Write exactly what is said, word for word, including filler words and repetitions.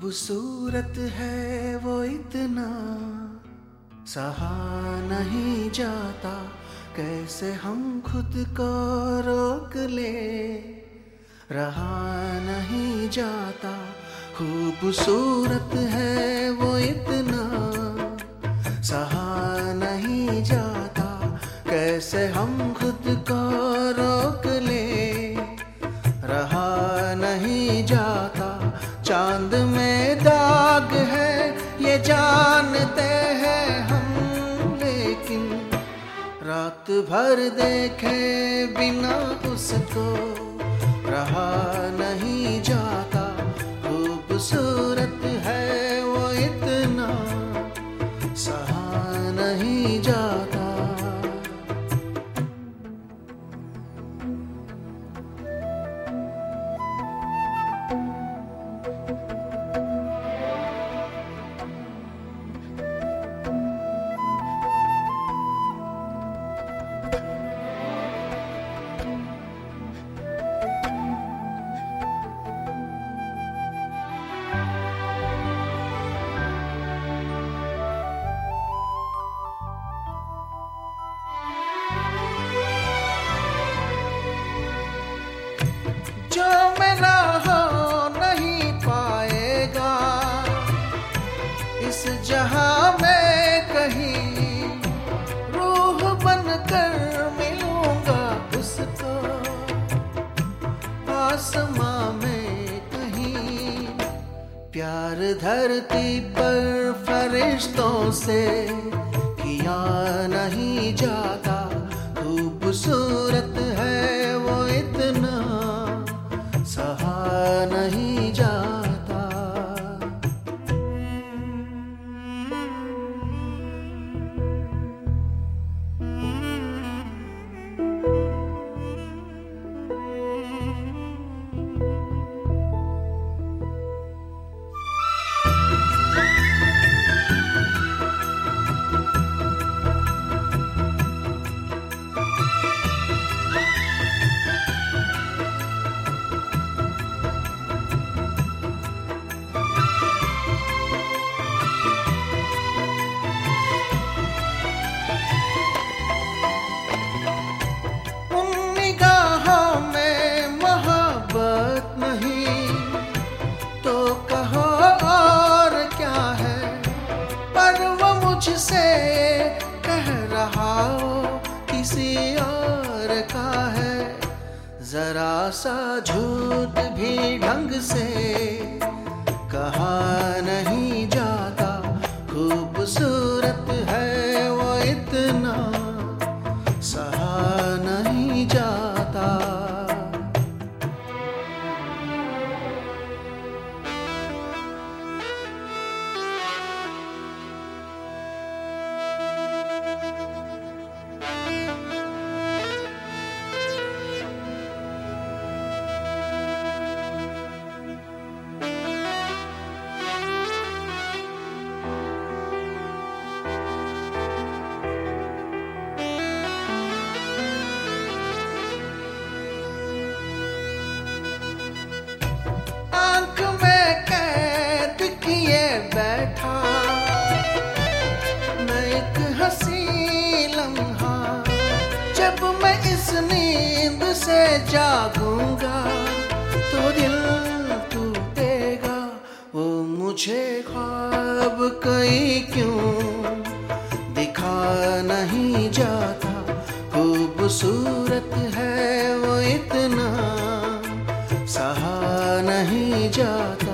खूबसूरत है वो इतना, सहा नहीं जाता, कैसे हम खुद को रोक ले, रहा नहीं जाता। खूबसूरत है वो इतना, सहा नहीं जाता, कैसे हम खुद को रोक ले, रहा नहीं जाता। चांद में दाग है ये जानते हैं हम, लेकिन रात भर देखे बिना उसको रहा नहीं जाता। खूबसूरत है वो इतना, सहा नहीं जाता। जो मिला हो नहीं पाएगा इस जहां में कहीं, रूह बनकर मिलूंगा उसको आसमां में कहीं। प्यार धरती पर फरिश्तों से किया नहीं जाता। खूबसूरत है वो इतना, सहा नहीं जाता। मुझसे कह रहा हो किसी और का है, जरा सा झूठ भी ढंग से कहा नहीं जाता। खूबसूरत है वो इतना, सहा नहीं जाता। बैठा मैं एक हंसी लम्हा, जब मैं इस नींद से जागूंगा तो दिल टूटेगा। वो मुझे ख्वाब कई क्यों दिखा नहीं जाता। खूबसूरत है वो इतना, सहा नहीं जाता।